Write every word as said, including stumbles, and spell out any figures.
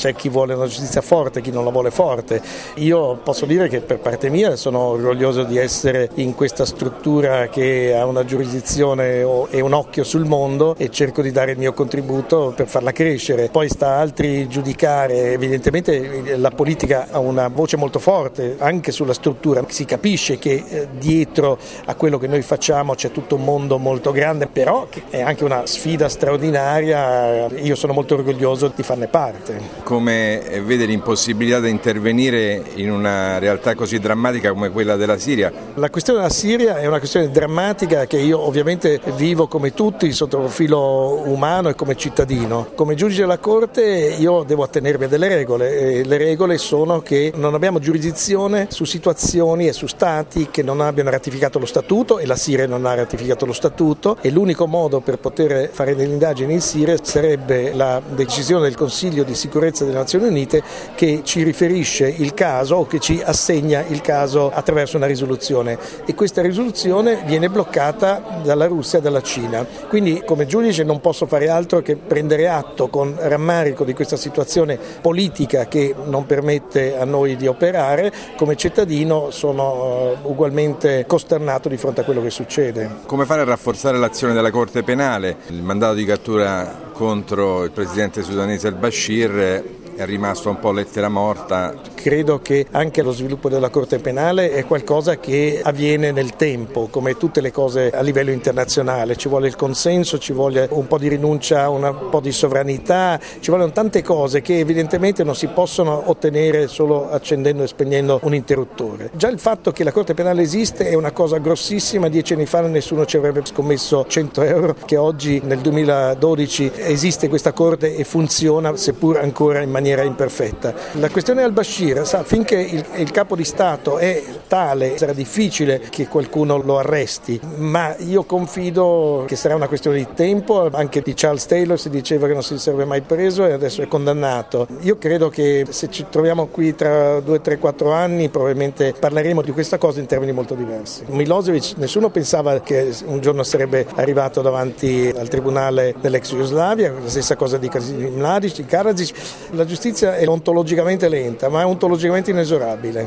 c'è chi vuole una giustizia forte, chi non la vuole forte. Io posso dire che per parte mia sono orgoglioso di essere in questa struttura che ha una giurisdizione e un occhio sul mondo e cerco di dare il mio contributo per farla crescere. Poi sta a altri giudicare. Evidentemente la politica ha una voce molto forte anche sulla struttura, si capisce che eh, dietro a quello che noi facciamo c'è tutto un mondo molto grande, però è anche una sfida straordinaria. Io sono molto orgoglioso di farne parte. Come vede l'impossibilità di intervenire in una realtà così drammatica come quella della Siria? La questione della Siria è una questione drammatica che io ovviamente vivo come tutti sotto il profilo umano e come cittadino. Come giudice della Corte io devo attenermi a delle regole e le regole sono che non abbiamo giurisdizione su situazioni e su stati che non abbiano ratificato lo statuto, e la Siria non ha ratificato lo statuto, e l'unico modo per poter fare delle indagini in Siria sarebbe la decisione del Consiglio di sicurezza delle Nazioni Unite che ci riferisce il caso o che ci assegna il caso attraverso una risoluzione, e questa risoluzione viene bloccata dalla Russia e dalla Cina. Quindi come giudice non posso fare altro che prendere atto con rammarico di questa situazione politica che non permette a noi di operare. Come cittadino sono ugualmente costernato di fronte a quello che succede. Come fare a rafforzare l'azione della Corte Penale? Il mandato di cattura contro il presidente sudanese al-Bashir è rimasto un po' lettera morta. Credo che anche lo sviluppo della Corte Penale è qualcosa che avviene nel tempo, come tutte le cose a livello internazionale. Ci vuole il consenso, ci vuole un po' di rinuncia, un po' di sovranità, ci vogliono tante cose che evidentemente non si possono ottenere solo accendendo e spegnendo un interruttore. Già il fatto che la Corte Penale esiste è una cosa grossissima. Dieci anni fa nessuno ci avrebbe scommesso cento euro che oggi nel duemiladodici esiste questa Corte e funziona, seppur ancora in maniera imperfetta. La questione al-Bashir, sa, finché il, il capo di Stato è tale sarà difficile che qualcuno lo arresti, ma io confido che sarà una questione di tempo. Anche di Charles Taylor si diceva che non si sarebbe mai preso e adesso è condannato. Io credo che se ci troviamo qui tra due, tre, quattro anni probabilmente parleremo di questa cosa in termini molto diversi. Milosevic, nessuno pensava che un giorno sarebbe arrivato davanti al tribunale dell'ex Jugoslavia, la stessa cosa di Mladic, di Karadzic. La giustizia è ontologicamente lenta, ma è ontologicamente inesorabile.